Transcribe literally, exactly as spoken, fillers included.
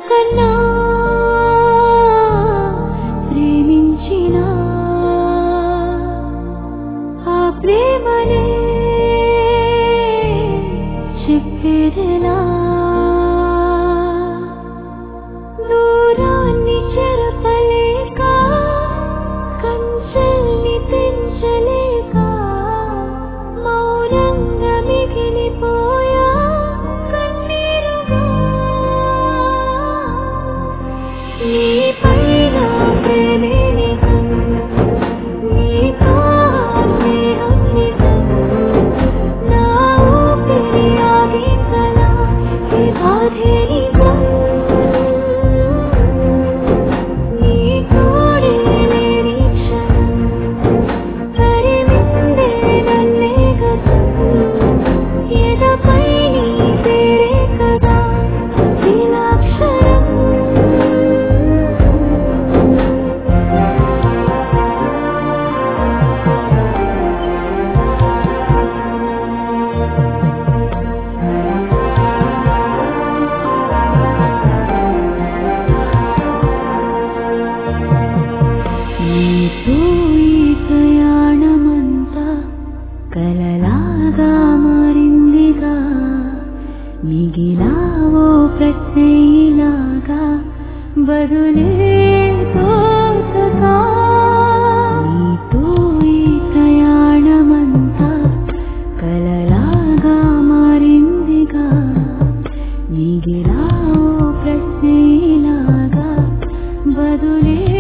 కన్నా ప్రేమించిన ఆ ప్రేమనే చెప్పేదెలా దూరాన్ని చెరపలేక కంచెల్ని తెంచలేక మౌనంగా మిగిలిపోయా కన్నీరుగా నీ పైన ప్రేమే నిజం నీతో స్నేహం నిజం నా ఊపిరి ఆగిందలా ఈ బాధే నిజం నీ తోడే లేని క్షణం తరిమిందే నన్నే గతం ఎదపై నీ పేరే కదా శిలాక్షరం నీతో ఈ ప్రయాణమంతా కలలాగా మారిందిగా మిగిలావో ప్రశ్నలాగా బదులే తోచగా నీతో ఈ ప్రయాణమంతా కలలాగా మారిందిగా మిగిలావో ప్రశ్నలాగా బదులే